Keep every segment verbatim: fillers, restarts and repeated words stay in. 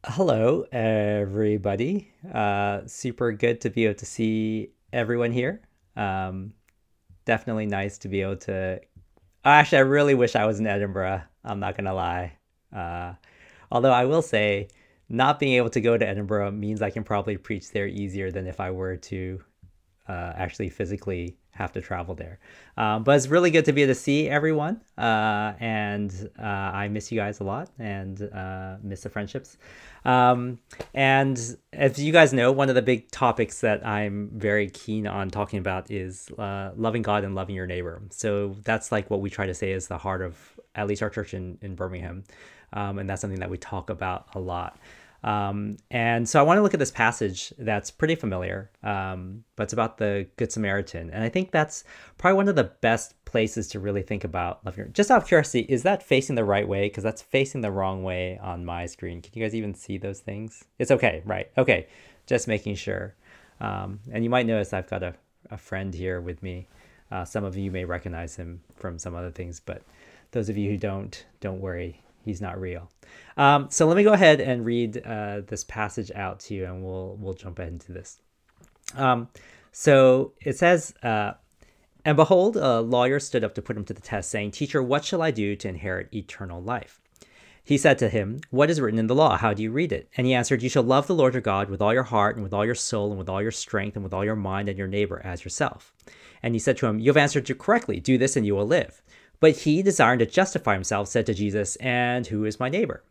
Hello, everybody. Uh, super good to be able to see everyone here. Um, Definitely nice to be able to. Actually, I really wish I was in Edinburgh. I'm not gonna lie. Uh, Although I will say, not being able to go to Edinburgh means I can probably preach there easier than if I were to uh, actually physically have to travel there. Um, but it's really good to be able to see everyone. Uh, and uh, I miss you guys a lot and uh, miss the friendships. Um, and as you guys know, one of the big topics that I'm very keen on talking about is uh, loving God and loving your neighbor. So that's like what we try to say is the heart of at least our church in, in Birmingham. Um, and that's something that we talk about a lot. Um, and so I want to look at this passage that's pretty familiar, um, but it's about the Good Samaritan. And I think that's probably one of the best places to really think about love your. Just out of curiosity, is that facing the right way? Because that's facing the wrong way on my screen. Can you guys even see those things? It's okay, right? Okay, just making sure. Um, and you might notice I've got a, a friend here with me. Uh, some of you may recognize him from some other things, but those of you who don't, don't worry. He's not real. Um, so let me go ahead and read uh, this passage out to you, and we'll we'll jump into this. Um, so it says, uh, "And behold, a lawyer stood up to put him to the test, saying, 'Teacher, what shall I do to inherit eternal life?' He said to him, 'What is written in the law? How do you read it?' And he answered, 'You shall love the Lord your God with all your heart and with all your soul and with all your strength and with all your mind, and your neighbor as yourself.' And he said to him, 'You have answered correctly. Do this and you will live.' But he, desiring to justify himself, said to Jesus, 'And who is my neighbor?'"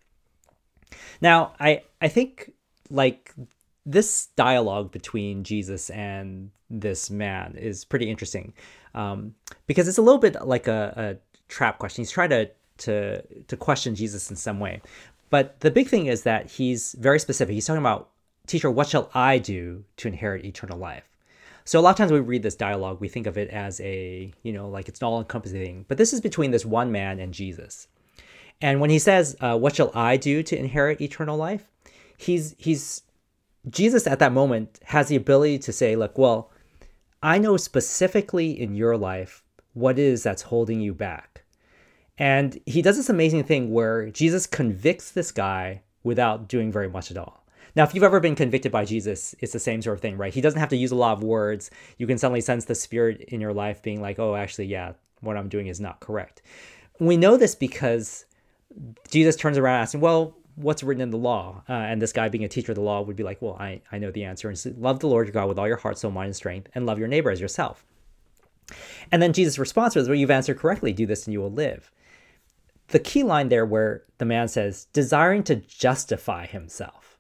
Now, I I think like this dialogue between Jesus and this man is pretty interesting, um, because it's a little bit like a, a trap question. He's trying to to to question Jesus in some way, but the big thing is that he's very specific. He's talking about, "Teacher, what shall I do to inherit eternal life?" So a lot of times we read this dialogue, we think of it as a, you know, like it's an all-encompassing thing. But this is between this one man and Jesus. And when he says, uh, "What shall I do to inherit eternal life?" He's he's Jesus at that moment has the ability to say, "Look, well, I know specifically in your life what it is that's holding you back." And he does this amazing thing where Jesus convicts this guy without doing very much at all. Now, if you've ever been convicted by Jesus, it's the same sort of thing, right? He doesn't have to use a lot of words. You can suddenly sense the spirit in your life being like, "Oh, actually, yeah, what I'm doing is not correct." We know this because Jesus turns around asking, "Well, what's written in the law?" Uh, and this guy, being a teacher of the law, would be like, "Well, I, I know the answer. And says, love the Lord your God with all your heart, soul, mind, and strength, and love your neighbor as yourself." And then Jesus' response was, "Well, you've answered correctly. Do this and you will live." The key line there where the man says, "desiring to justify himself."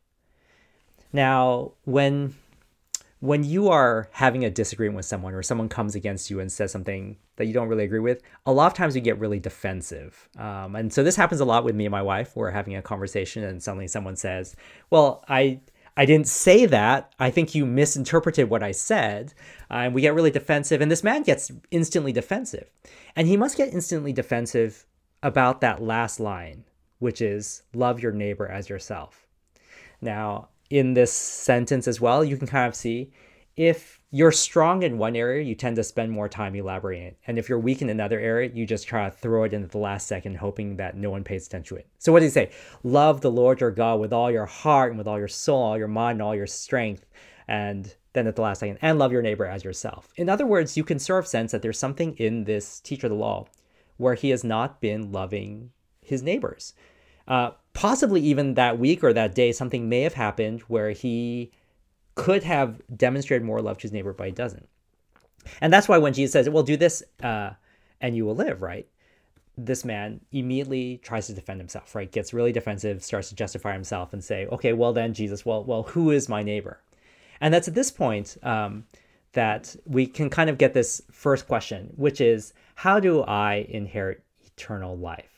Now, when when you are having a disagreement with someone or someone comes against you and says something that you don't really agree with, a lot of times you get really defensive. Um, and so this happens a lot with me and my wife. We're having a conversation and suddenly someone says, "Well, I I didn't say that. I think you misinterpreted what I said." Uh, and we get really defensive. And this man gets instantly defensive. And he must get instantly defensive about that last line, which is, "Love your neighbor as yourself." Now, in this sentence as well, you can kind of see if you're strong in one area, you tend to spend more time elaborating it. And if you're weak in another area, you just try to throw it in at the last second, hoping that no one pays attention to it. So what does he say? Love the Lord your God with all your heart and with all your soul, all your mind, and all your strength. And then at the last second, and love your neighbor as yourself. In other words, you can sort of sense that there's something in this teacher of the law where he has not been loving his neighbors. Uh, possibly even that week or that day, something may have happened where he could have demonstrated more love to his neighbor, but he doesn't. And that's why when Jesus says, "Well, do this uh, and you will live," right? This man immediately tries to defend himself, right? Gets really defensive, starts to justify himself and say, "Okay, well then, Jesus, well, well, who is my neighbor?" And that's at this point um, that we can kind of get this first question, which is, how do I inherit eternal life?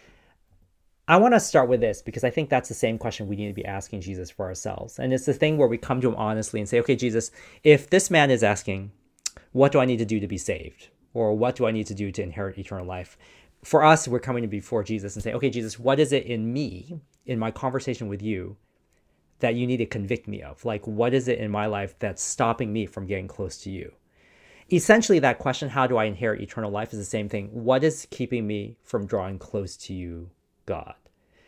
I want to start with this because I think that's the same question we need to be asking Jesus for ourselves. And it's the thing where we come to him honestly and say, "Okay, Jesus, if this man is asking, what do I need to do to be saved? Or what do I need to do to inherit eternal life?" For us, we're coming before Jesus and say, "Okay, Jesus, what is it in me, in my conversation with you, that you need to convict me of? Like, what is it in my life that's stopping me from getting close to you?" Essentially, that question, how do I inherit eternal life, is the same thing. What is keeping me from drawing close to you, God?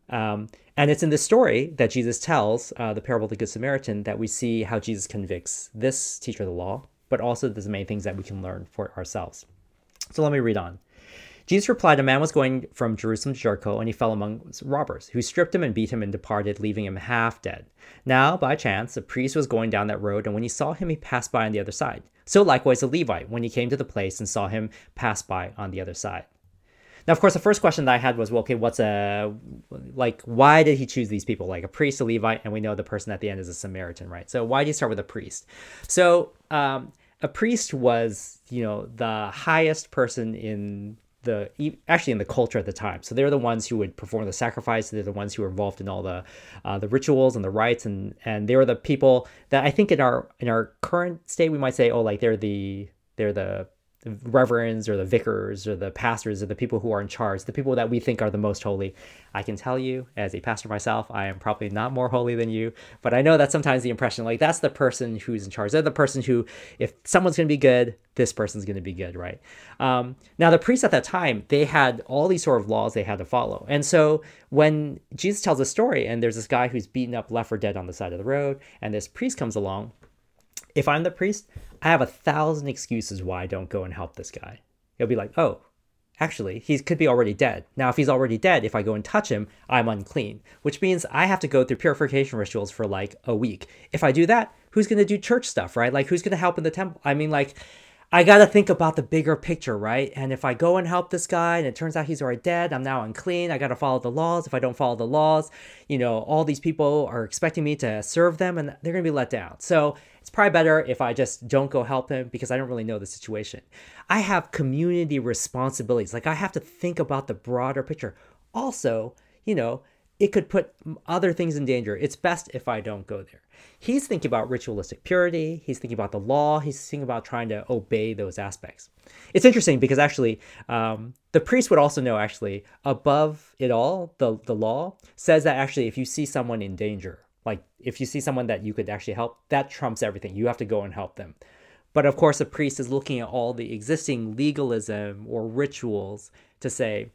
Um, and it's in this story that Jesus tells, uh, the parable of the Good Samaritan, that we see how Jesus convicts this teacher of the law, but also there's many things that we can learn for ourselves. So let me read on. Jesus replied, a man was going from Jerusalem to Jericho, and he fell among robbers, who stripped him and beat him and departed, leaving him half dead. Now, by chance, a priest was going down that road, and when he saw him, he passed by on the other side. So likewise a Levite, when he came to the place and saw him, passed by on the other side. Now, of course, the first question that I had was, well, okay, what's a, like, why did he choose these people? Like a priest, a Levite, and we know the person at the end is a Samaritan, right? So why do you start with a priest? So um, a priest was, you know, the highest person in the, actually in the culture at the time. So they're the ones who would perform the sacrifice. They're the ones who were involved in all the uh, the rituals and the rites. And, and they were the people that I think in our, in our current state, we might say, oh, like they're the, they're the, the reverends or the vicars or the pastors or the people who are in charge, the people that we think are the most holy. I can tell you, as a pastor myself, I am probably not more holy than you, but I know that's sometimes the impression, like that's the person who's in charge. They're the person who, if someone's going to be good, this person's going to be good, right? Um, now, the priests at that time, they had all these sort of laws they had to follow. And so when Jesus tells a story and there's this guy who's beaten up, left for dead on the side of the road, and this priest comes along, if I'm the priest, I have a thousand excuses why I don't go and help this guy. He'll be like, oh, actually, he could be already dead. Now, if he's already dead, if I go and touch him, I'm unclean, which means I have to go through purification rituals for like a week. If I do that, who's going to do church stuff, right? Like, who's going to help in the temple? I mean, like, I got to think about the bigger picture, right? And if I go and help this guy and it turns out he's already dead, I'm now unclean. I got to follow the laws. If I don't follow the laws, you know, all these people are expecting me to serve them and they're going to be let down. So it's probably better if I just don't go help him because I don't really know the situation. I have community responsibilities. Like I have to think about the broader picture. Also, you know, it could put other things in danger. It's best if I don't go there. He's thinking about ritualistic purity. He's thinking about the law. He's thinking about trying to obey those aspects. It's interesting because actually um, the priest would also know actually above it all, the, the law says that actually if you see someone in danger, like if you see someone that you could actually help, that trumps everything. You have to go and help them. But of course, a priest is looking at all the existing legalism or rituals to say,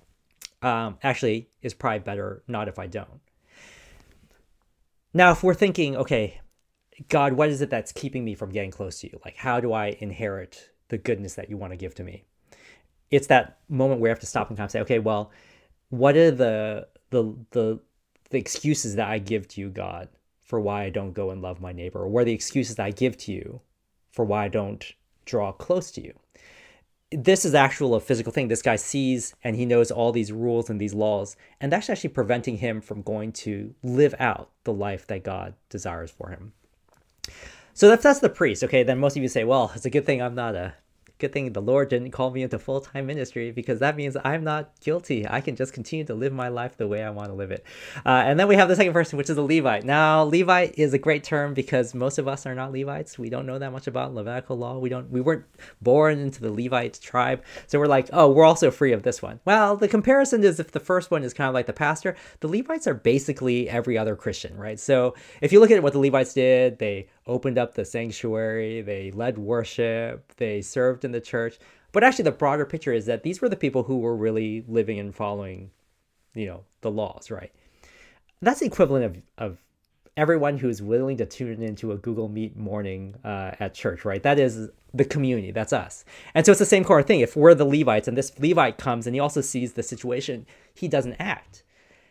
um, actually, it's probably better not if I don't. Now, if we're thinking, okay, God, what is it that's keeping me from getting close to you? Like, how do I inherit the goodness that you want to give to me? It's that moment where we have to stop and kind of say, okay, well, what are the the the the excuses that I give to you, God, for why I don't go and love my neighbor? Or what are the excuses that I give to you for why I don't draw close to you? This is actual a physical thing. This guy sees and he knows all these rules and these laws, and that's actually preventing him from going to live out the life that God desires for him. So if that's the priest, okay, then most of you say, well, it's a good thing I'm not a good thing the Lord didn't call me into full-time ministry because that means I'm not guilty. I can just continue to live my life the way I want to live it. Uh, and then we have the second person, which is a Levite. Now, Levite is a great term because most of us are not Levites. We don't know that much about Levitical law. We don't. We weren't born into the Levite tribe. So we're like, oh, we're also free of this one. Well, the comparison is if the first one is kind of like the pastor, the Levites are basically every other Christian, right? So if you look at what the Levites did, they opened up the sanctuary, they led worship, they served in the church. But actually the broader picture is that these were the people who were really living and following, you know, the laws, right? That's the equivalent of, of everyone who's willing to tune into a Google Meet morning uh, at church, right? That is the community, that's us. And so it's the same kind of thing. If we're the Levites and this Levite comes and he also sees the situation, he doesn't act.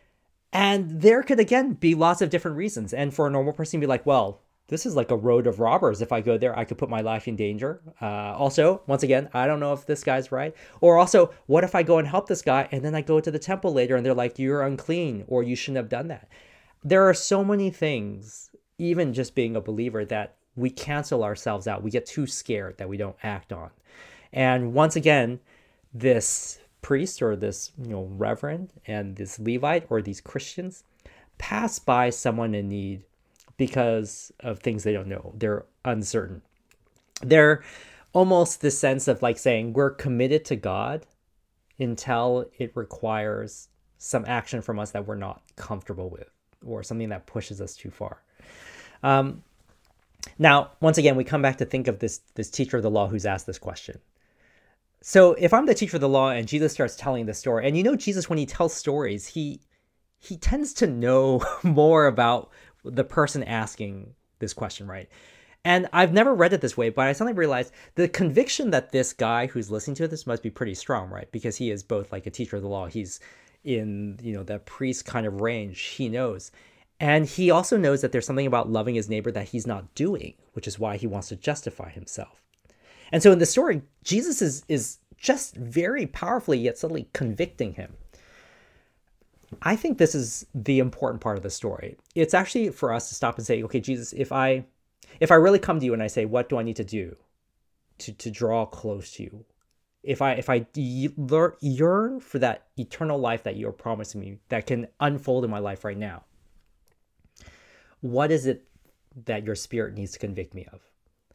And there could, again, be lots of different reasons. And for a normal person to be like, well, this is like a road of robbers. If I go there, I could put my life in danger. Uh, also, once again, I don't know if this guy's right. Or also, what if I go and help this guy and then I go to the temple later and they're like, you're unclean or you shouldn't have done that. There are so many things, even just being a believer, that we cancel ourselves out. We get too scared that we don't act on. And once again, this priest or this, you know, reverend and this Levite or these Christians pass by someone in need because of things they don't know. They're uncertain. They're almost the sense of like saying we're committed to God until it requires some action from us that we're not comfortable with or something that pushes us too far. Um, now, once again, we come back to think of this, this teacher of the law who's asked this question. So if I'm the teacher of the law and Jesus starts telling the story, and you know Jesus, when he tells stories, he he tends to know more about the person asking this question, right? And I've never read it this way, but I suddenly realized the conviction that this guy who's listening to this must be pretty strong, right? Because he is both like a teacher of the law. He's in, you know, that priest kind of range. He knows. And he also knows that there's something about loving his neighbor that he's not doing, which is why he wants to justify himself. And so in the story, Jesus is, is just very powerfully yet subtly convicting him. I think this is the important part of the story. It's actually for us to stop and say, okay, Jesus, if I if I really come to you and I say, what do I need to do to, to draw close to you? If I if I yearn for that eternal life that you're promising me that can unfold in my life right now, what is it that your spirit needs to convict me of?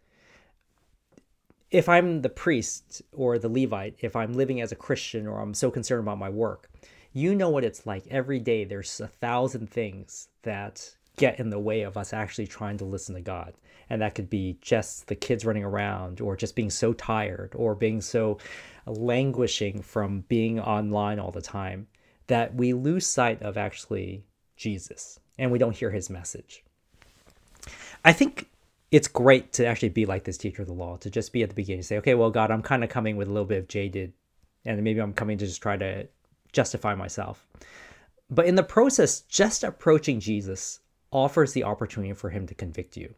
If I'm the priest or the Levite, if I'm living as a Christian or I'm so concerned about my work, you know what it's like. Every day there's a thousand things that get in the way of us actually trying to listen to God. And that could be just the kids running around, or just being so tired, or being so languishing from being online all the time that we lose sight of actually Jesus and we don't hear his message. I think it's great to actually be like this teacher of the law, to just be at the beginning and say, okay, well, God, I'm kind of coming with a little bit of jaded, and maybe I'm coming to just try to justify myself. But in the process, just approaching Jesus offers the opportunity for him to convict you.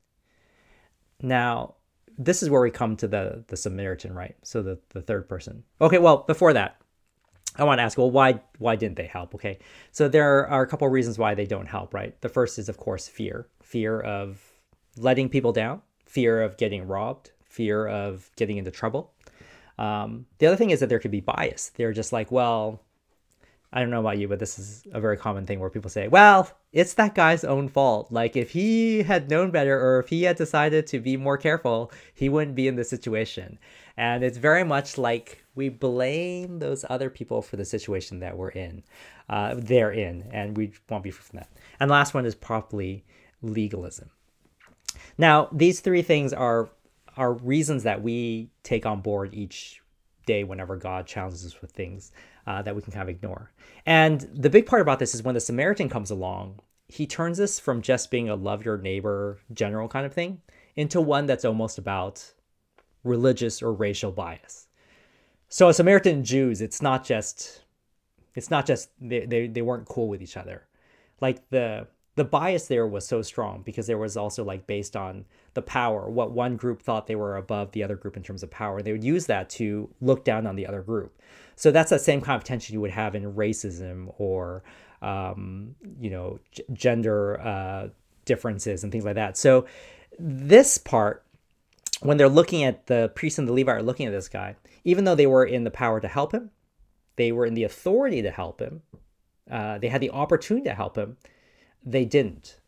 Now, this is where we come to the, the Samaritan, right? So the, the third person. Okay, well, before that, I want to ask, well, why why didn't they help? Okay, so there are a couple of reasons why they don't help, right? The first is, of course, fear. Fear of letting people down, fear of getting robbed, fear of getting into trouble. Um, the other thing is that there could be bias. They're just like, well, I don't know about you, but this is a very common thing where people say, well, it's that guy's own fault. Like, if he had known better, or if he had decided to be more careful, he wouldn't be in this situation. And it's very much like we blame those other people for the situation that we're in, uh, they're in, and we won't be free from that. And the last one is probably legalism. Now, these three things are are reasons that we take on board each day whenever God challenges us with things uh, that we can kind of ignore. And the big part about this is when the Samaritan comes along, he turns this from just being a love your neighbor general kind of thing into one that's almost about religious or racial bias. So Samaritan Jews, it's not just, it's not just they, they, they weren't cool with each other. Like the the bias there was so strong because there was also like based on the power, what one group thought they were above the other group in terms of power. They would use that to look down on the other group. So that's that same kind of tension you would have in racism or, um, you know, g- gender uh, differences and things like that. So this part, when they're looking at the priest and the Levite are looking at this guy, even though they were in the power to help him, they were in the authority to help him, uh, they had the opportunity to help him, they didn't.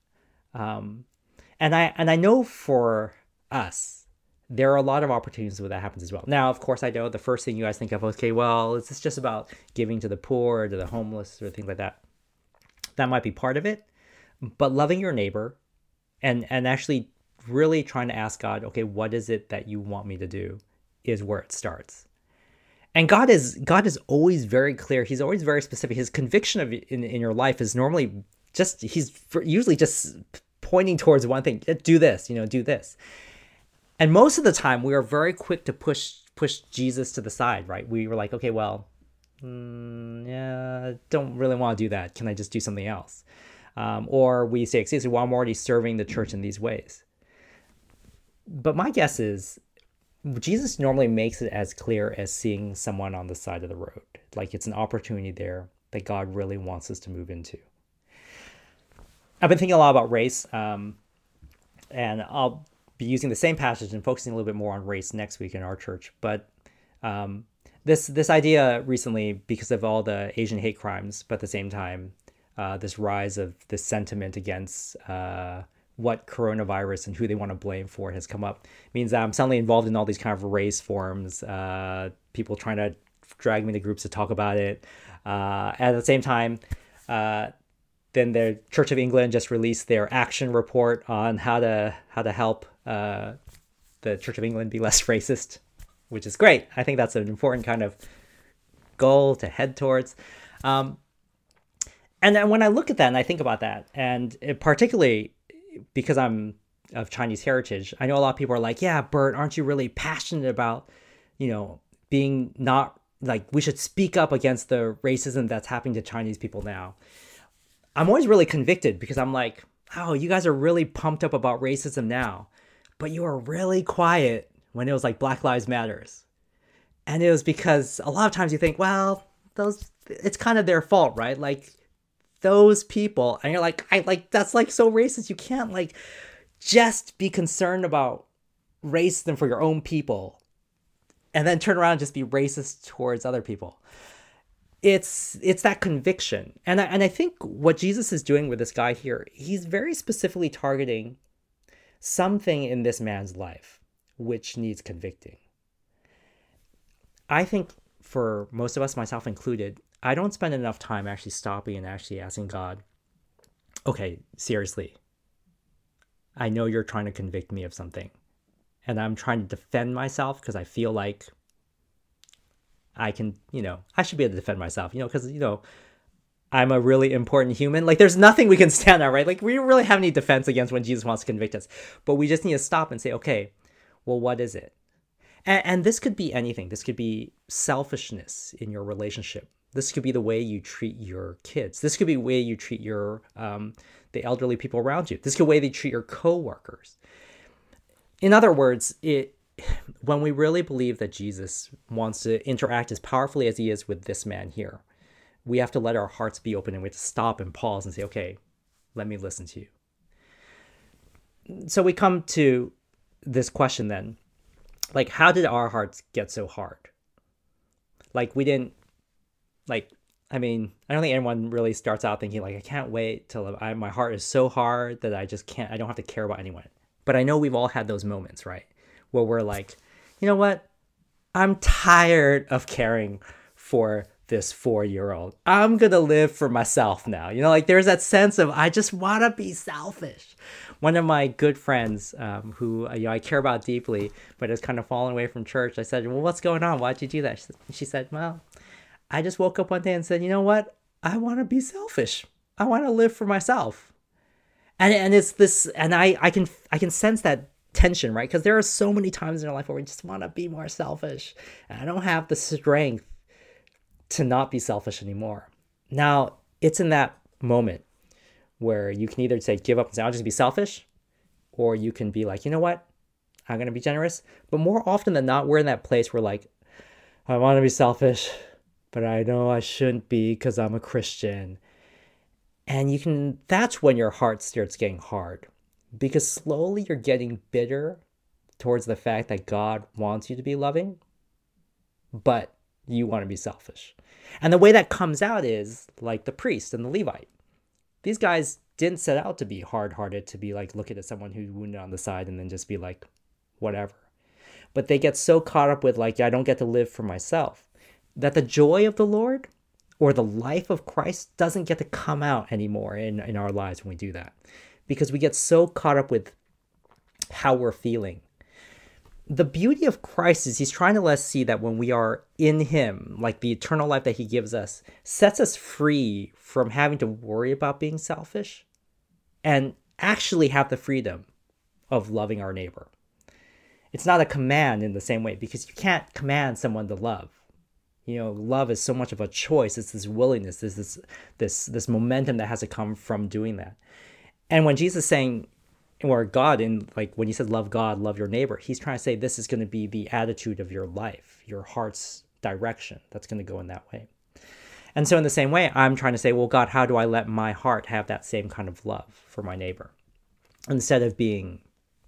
Um, and I and I know for us, there are a lot of opportunities where that happens as well. Now, of course, I know the first thing you guys think of, okay, well, is this just about giving to the poor or to the homeless or things like that? That might be part of it. But loving your neighbor and, and actually really trying to ask God, okay, what is it that you want me to do is where it starts. And God is God is always very clear. He's always very specific. His conviction of in, in your life is normally just, he's usually just pointing towards one thing. Do this, you know, do this. And most of the time we are very quick to push push Jesus to the side, right? We were like, okay, well, mm, yeah, don't really want to do that. Can I just do something else? Um, or we say, excuse me, well, I'm already serving the church in these ways. But my guess is Jesus normally makes it as clear as seeing someone on the side of the road. Like it's an opportunity there that God really wants us to move into. I've been thinking a lot about race, um, and I'll be using the same passage and focusing a little bit more on race next week in our church. But um, this this idea recently, because of all the Asian hate crimes, but at the same time, uh, this rise of this sentiment against uh, what coronavirus and who they want to blame for it has come up, means that I'm suddenly involved in all these kind of race forums, uh, people trying to drag me to groups to talk about it. Uh, at the same time, uh, then the Church of England just released their action report on how to how to help uh, the Church of England be less racist, which is great. I think that's an important kind of goal to head towards. Um, And then when I look at that and I think about that, and it, particularly because I'm of Chinese heritage, I know a lot of people are like, yeah, Bert, aren't you really passionate about, you know, being not like we should speak up against the racism that's happening to Chinese people now. I'm always really convicted because I'm like, oh, you guys are really pumped up about racism now, but you were really quiet when it was like Black Lives Matters. And it was because a lot of times you think, well, those, it's kind of their fault, right? Like those people, and you're like, I like, that's like so racist. You can't like just be concerned about racism for your own people and then turn around and just be racist towards other people. It's it's that conviction. And I, and I think what Jesus is doing with this guy here, he's very specifically targeting something in this man's life which needs convicting. I think for most of us, myself included, I don't spend enough time actually stopping and actually asking God, okay, seriously, I know you're trying to convict me of something. And I'm trying to defend myself because I feel like I can, you know, I should be able to defend myself, you know, because, you know, I'm a really important human. Like, there's nothing we can stand on, right? Like, we don't really have any defense against when Jesus wants to convict us. But we just need to stop and say, okay, well, what is it? And, and this could be anything. This could be selfishness in your relationship. This could be the way you treat your kids. This could be the way you treat your um, the elderly people around you. This could be the way they treat your coworkers. In other words, it when we really believe that Jesus wants to interact as powerfully as he is with this man here, we have to let our hearts be open and we have to stop and pause and say, okay, let me listen to you. So we come to this question then, like, how did our hearts get so hard? Like, we didn't, like, I mean, I don't think anyone really starts out thinking, like, I can't wait till I, my heart is so hard that I just can't, I don't have to care about anyone. But I know we've all had those moments, right? Where we're like, you know what? I'm tired of caring for this four-year-old. I'm going to live for myself now. You know, like there's that sense of, I just want to be selfish. One of my good friends um, who you know, I care about deeply, but has kind of fallen away from church, I said, well, what's going on? Why'd you do that? She, she said, well, I just woke up one day and said, you know what? I want to be selfish. I want to live for myself. And and it's this, and I, I can I can sense that tension, right? Because there are so many times in our life where we just want to be more selfish. And I don't have the strength to not be selfish anymore. Now, it's in that moment where you can either say, give up and say, I'll just be selfish, or you can be like, you know what? I'm going to be generous. But more often than not, we're in that place where like, I want to be selfish, but I know I shouldn't be because I'm a Christian. And you can, that's when your heart starts getting hard, because slowly you're getting bitter towards the fact that God wants you to be loving, but you want to be selfish. And the way that comes out is like the priest and the Levite. These guys didn't set out to be hard-hearted, to be like, look at someone who's wounded on the side and then just be like, whatever. But they get so caught up with like, I don't get to live for myself, that the joy of the Lord or the life of Christ doesn't get to come out anymore in, in our lives when we do that. Because we get so caught up with how we're feeling. The beauty of Christ is he's trying to let us see that when we are in him, like the eternal life that he gives us, sets us free from having to worry about being selfish and actually have the freedom of loving our neighbor. It's not a command in the same way, because you can't command someone to love. You know, love is so much of a choice. It's this willingness, this this this this momentum that has to come from doing that. And when Jesus is saying, or God, in like when he said love God, love your neighbor, he's trying to say this is going to be the attitude of your life, your heart's direction that's going to go in that way. And so in the same way, I'm trying to say, well, God, how do I let my heart have that same kind of love for my neighbor? Instead of being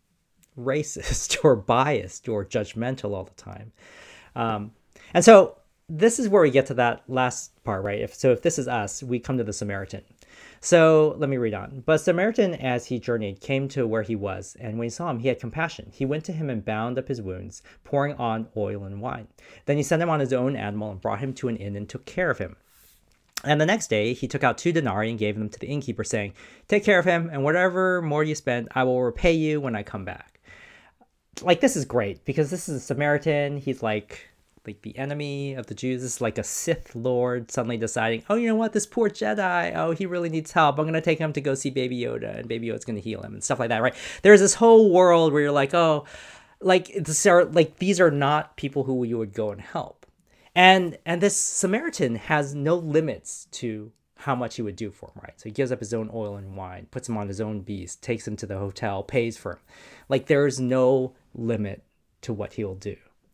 racist or biased or judgmental all the time. Um, and so this is where we get to that last part, right? If so, if this is us, we come to the Samaritan. So let me read on. But Samaritan, as he journeyed, came to where he was, and when he saw him, he had compassion. He went to him and bound up his wounds, pouring on oil and wine. Then he sent him on his own animal and brought him to an inn and took care of him. And the next day he took out two denarii and gave them to the innkeeper, saying, take care of him, and whatever more you spend, I will repay you when I come back. Like, this is great, because this is a Samaritan. He's like like the enemy of the Jews. This is like a Sith Lord suddenly deciding, oh, you know what, this poor Jedi, oh, he really needs help. I'm going to take him to go see Baby Yoda, and Baby Yoda's going to heal him and stuff like that, right? There's this whole world where you're like, oh, like, this are, like these are not people who you would go and help. And and this Samaritan has no limits to how much he would do for him, right? So he gives up his own oil and wine, puts him on his own beast, takes him to the hotel, pays for him. Like, there's no limit to what he'll do.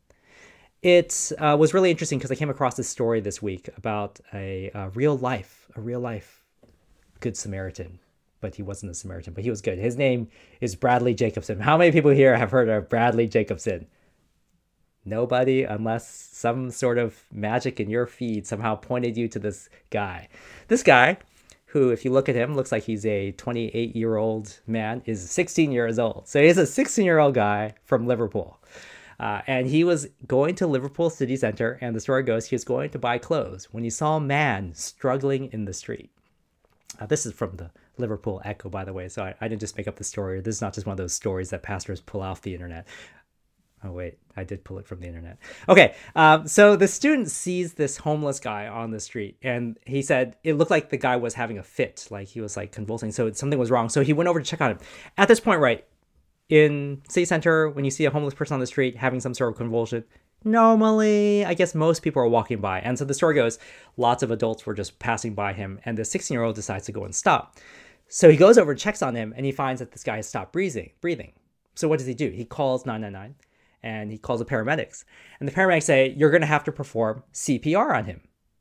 It uh, was really interesting because I came across this story this week about a, a real life, a real life Good Samaritan, but he wasn't a Samaritan, but he was good. His name is Bradley Jacobson. How many people here have heard of Bradley Jacobson? Nobody, unless some sort of magic in your feed somehow pointed you to this guy. This guy, who, if you look at him, looks like he's a twenty-eight-year-old man, is sixteen years old. So he's a sixteen-year-old guy from Liverpool. Uh, and he was going to Liverpool city center, and the story goes he was going to buy clothes when he saw a man struggling in the street. Uh, this is from the Liverpool Echo, by the way, so I, I didn't just make up the story. This is not just one of those stories that pastors pull off the internet. Oh, wait, I did pull it from the internet. Okay, um, so the student sees this homeless guy on the street, and he said it looked like the guy was having a fit, like he was like convulsing, so something was wrong. So he went over to check on him. At this point, right, in city center, when you see a homeless person on the street having some sort of convulsion, normally, I guess most people are walking by. And so the story goes, lots of adults were just passing by him, and the sixteen-year-old decides to go and stop. So he goes over and checks on him, and he finds that this guy has stopped breathing. breathing. So what does he do? He calls nine nine nine. And he calls the paramedics. And the paramedics say, you're going to have to perform C P R on him.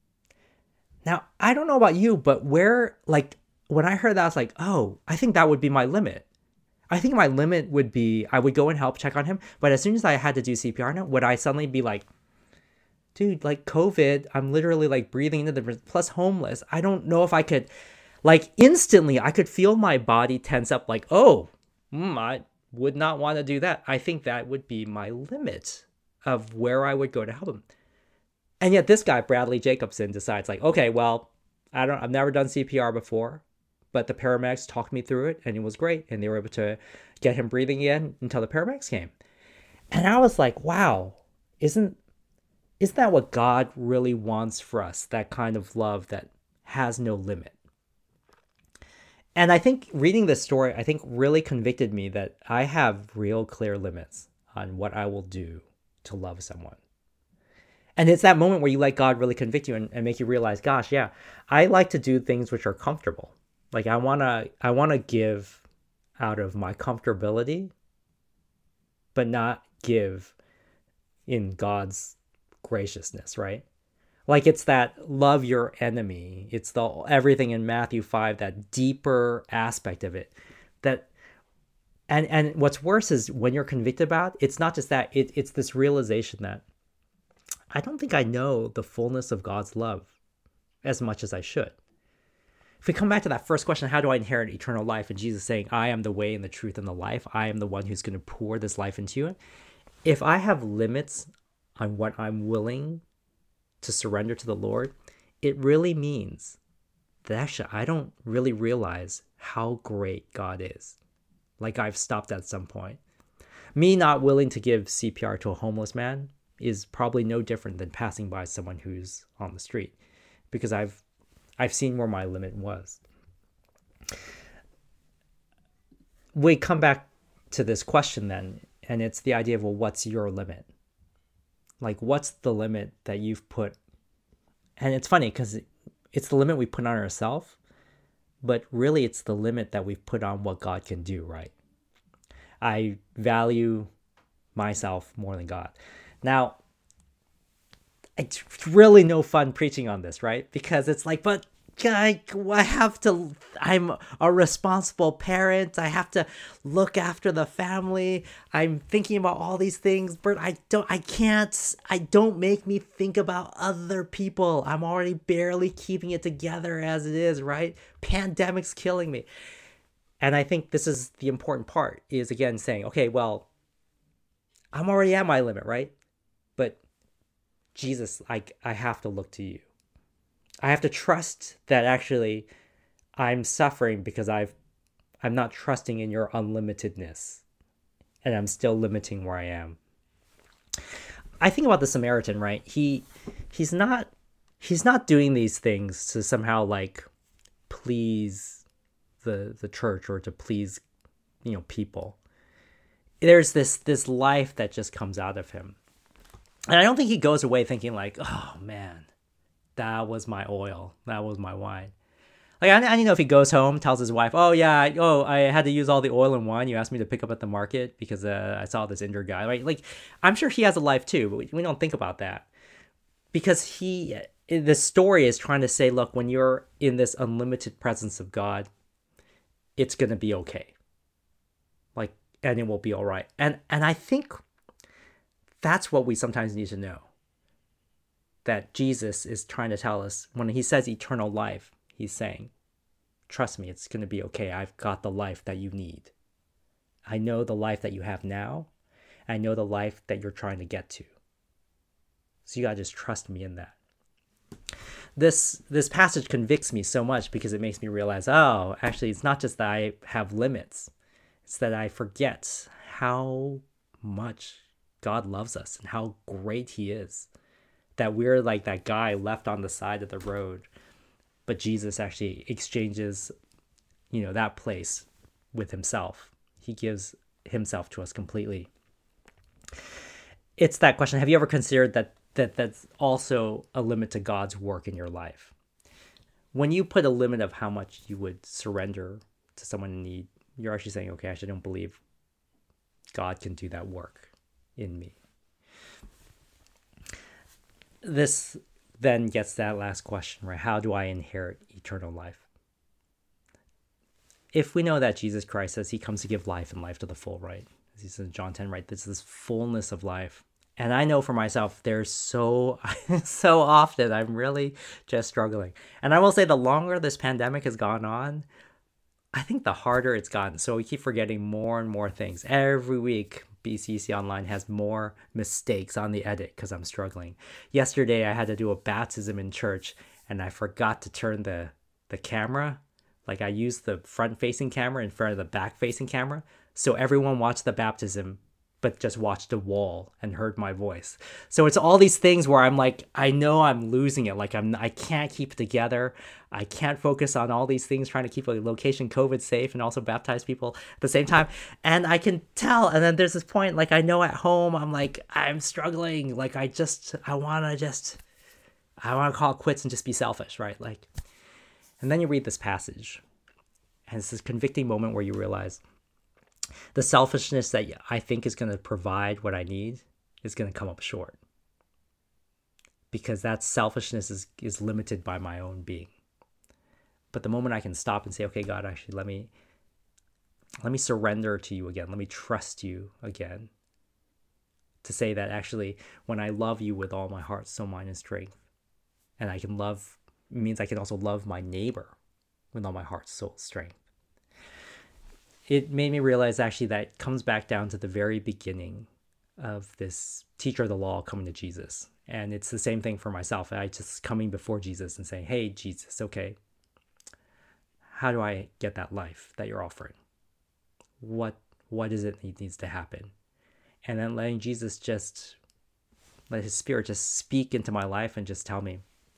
Now, I don't know about you, but where, like, when I heard that, I was like, oh, I think that would be my limit. I think my limit would be, I would go and help check on him. But as soon as I had to do C P R now, would I suddenly be like, dude, like COVID, I'm literally like breathing into the, plus homeless. I don't know if I could, like, instantly, I could feel my body tense up like, oh, mm, I would not want to do that. I think that would be my limit of where I would go to help him. And yet this guy, Bradley Jacobson, decides like, okay, well, I don't, I've never done C P R before, but the paramedics talked me through it and it was great. And they were able to get him breathing again until the paramedics came. And I was like, wow, isn't, isn't that what God really wants for us? That kind of love that has no limit. And I think reading this story, I think really convicted me that I have real clear limits on what I will do to love someone. And it's that moment where you let God really convict you and, and make you realize, gosh, yeah, I like to do things which are comfortable. Like I want to, I want to give out of my comfortability, but not give in God's graciousness, right? Like it's that love your enemy. It's the everything in Matthew five, that deeper aspect of it. That and and what's worse is when you're convicted about, it's not just that, it, it's this realization that I don't think I know the fullness of God's love as much as I should. If we come back to that first question, how do I inherit eternal life? And Jesus saying, I am the way and the truth and the life. I am the one who's going to pour this life into you. If I have limits on what I'm willing to surrender to the Lord, it really means that actually I don't really realize how great God is. Like I've stopped at some point. Me not willing to give C P R to a homeless man is probably no different than passing by someone who's on the street, because I've I've seen where my limit was. We come back to this question then, and it's the idea of, well, what's your limit? Like, what's the limit that you've put? And it's funny because it's the limit we put on ourselves, but really it's the limit that we've put on what God can do, right? I value myself more than God. Now, it's really no fun preaching on this, right? Because it's like, but I, I have to, I'm a responsible parent. I have to look after the family. I'm thinking about all these things, but I don't, I can't, I don't make me think about other people. I'm already barely keeping it together as it is, right? Pandemic's killing me. And I think this is the important part, is again saying, okay, well, I'm already at my limit, right? But Jesus, like, I have to look to you. I have to trust that actually I'm suffering because I've, I'm not trusting in your unlimitedness, and I'm still limiting where I am. I think about the Samaritan, right? He he's not he's not doing these things to somehow like please the the church or to please, you know, people. There's this this life that just comes out of him. And I don't think he goes away thinking like, "Oh man, that was my oil. That was my wine." Like, I, I don't know if he goes home, tells his wife, "Oh yeah, oh I had to use all the oil and wine you asked me to pick up at the market because uh, I saw this injured guy." Right? Like, I'm sure he has a life too, but we, we don't think about that because he, the story is trying to say, look, when you're in this unlimited presence of God, it's gonna be okay. Like, and it will be all right. And and I think that's what we sometimes need to know. That Jesus is trying to tell us when he says eternal life. He's saying, trust me, it's going to be okay. I've got the life that you need. I know the life that you have now. I know the life that you're trying to get to. So you got to just trust me in that. This this passage convicts me so much because it makes me realize, oh, actually, it's not just that I have limits. It's that I forget how much God loves us and how great he is. That we're like that guy left on the side of the road. But Jesus actually exchanges, you know, that place with himself. He gives himself to us completely. It's that question. Have you ever considered that, that that's also a limit to God's work in your life? When you put a limit of how much you would surrender to someone in need, you're actually saying, okay, actually, I don't believe God can do that work in me. This then gets that last question, right? How do I inherit eternal life? If we know that Jesus Christ says he comes to give life and life to the full, right? As he says in John ten, right? There's this fullness of life. And I know for myself, there's so, so often I'm really just struggling. And I will say the longer this pandemic has gone on, I think the harder it's gotten. So we keep forgetting more and more things. Every week, B C C Online has more mistakes on the edit because I'm struggling. Yesterday, I had to do a baptism in church, and I forgot to turn the, the camera. Like, I used the front-facing camera in front of the back-facing camera. So everyone watched the baptism, but just watched the wall and heard my voice. So it's all these things where I'm like, I know I'm losing it. Like, I'm, I can't keep it together. I can't focus on all these things, trying to keep a location COVID safe and also baptize people at the same time. And I can tell. And then there's this point, like, I know at home, I'm like, I'm struggling. Like, I just, I want to just, I want to call it quits and just be selfish, right? Like, and then you read this passage, and it's this convicting moment where you realize the selfishness that I think is going to provide what I need is going to come up short. Because that selfishness is, is limited by my own being. But the moment I can stop and say, okay, God, actually, let me, let me surrender to you again. Let me trust you again. To say that actually, when I love you with all my heart, soul, mind, and strength, and I can love, means I can also love my neighbor with all my heart, soul, strength. It made me realize actually that it comes back down to the very beginning of this teacher of the law coming to Jesus. And it's the same thing for myself. I just coming before Jesus and saying, hey, Jesus, okay, how do I get that life that you're offering? What what is it that needs to happen? And then letting Jesus just, let his spirit just speak into my life and just tell me,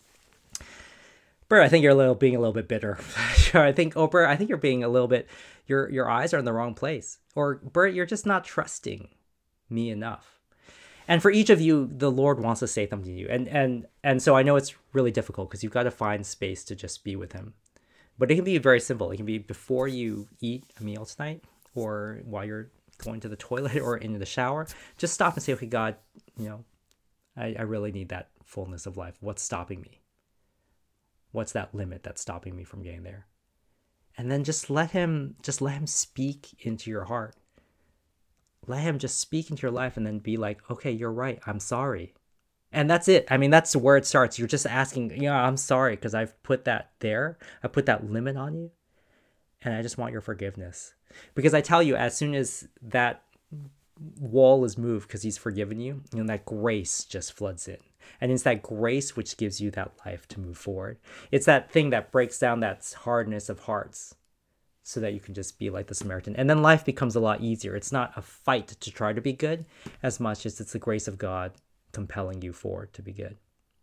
Bert, I think you're a little being a little bit bitter. I think, oh, Bert, I think you're being a little bit, your your eyes are in the wrong place. Or, Bert, you're just not trusting me enough. And for each of you, the Lord wants to say something to you. And and and so I know it's really difficult because you've got to find space to just be with him. But it can be very simple. It can be before you eat a meal tonight, or while you're going to the toilet or in the shower. Just stop and say, okay, God, you know, I, I really need that fullness of life. What's stopping me? What's that limit that's stopping me from getting there? And then just let him, just let him speak into your heart. Let him just speak into your life and then be like, okay, you're right. I'm sorry. And that's it. I mean, that's where it starts. You're just asking, yeah, you know, I'm sorry because I've put that there. I put that limit on you. And I just want your forgiveness. Because I tell you, as soon as that wall is moved because he's forgiven you, you know, that grace just floods in. And it's that grace which gives you that life to move forward. It's that thing that breaks down that hardness of hearts so that you can just be like the Samaritan. And then life becomes a lot easier. It's not a fight to try to be good as much as it's the grace of God compelling you forward to be good.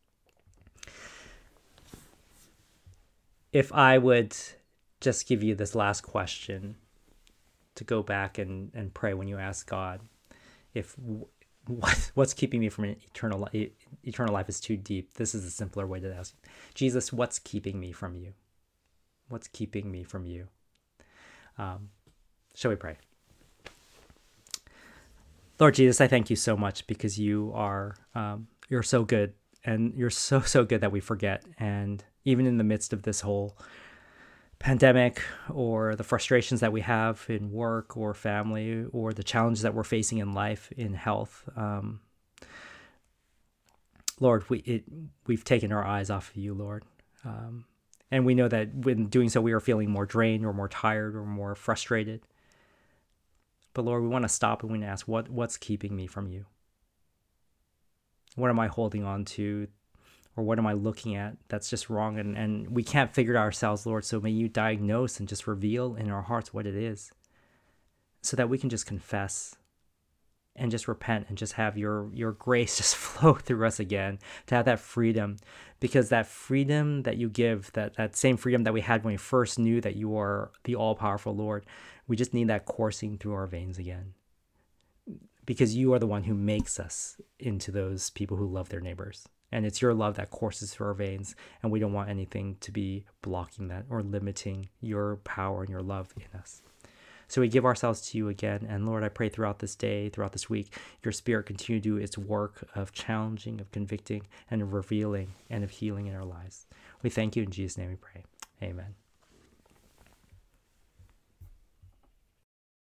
If I would just give you this last question to go back and, and pray when you ask God, if what, what's keeping me from an eternal life, eternal life is too deep, this is a simpler way to ask. Jesus, what's keeping me from you? What's keeping me from you? Um, shall we pray? Lord Jesus, I thank you so much because you are, um, you're so good, and you're so, so good that we forget. And even in the midst of this whole pandemic, or the frustrations that we have in work or family, or the challenges that we're facing in life, in health, um, Lord, we, it, we've taken our eyes off of you, Lord. Um, and we know that when doing so, we are feeling more drained or more tired or more frustrated. But Lord, we want to stop and we want to ask, what, what's keeping me from you? What am I holding on to? Or what am I looking at that's just wrong? And, and we can't figure it out ourselves, Lord. So may you diagnose and just reveal in our hearts what it is, so that we can just confess and just repent and just have your, your grace just flow through us again, to have that freedom. Because that freedom that you give, that, that same freedom that we had when we first knew that you are the all-powerful Lord, we just need that coursing through our veins again. Because you are the one who makes us into those people who love their neighbors. And it's your love that courses through our veins, and we don't want anything to be blocking that or limiting your power and your love in us. So we give ourselves to you again. And Lord, I pray throughout this day, throughout this week, your Spirit continue to do its work of challenging, of convicting, and of revealing, and of healing in our lives. We thank you. In Jesus' name we pray. Amen.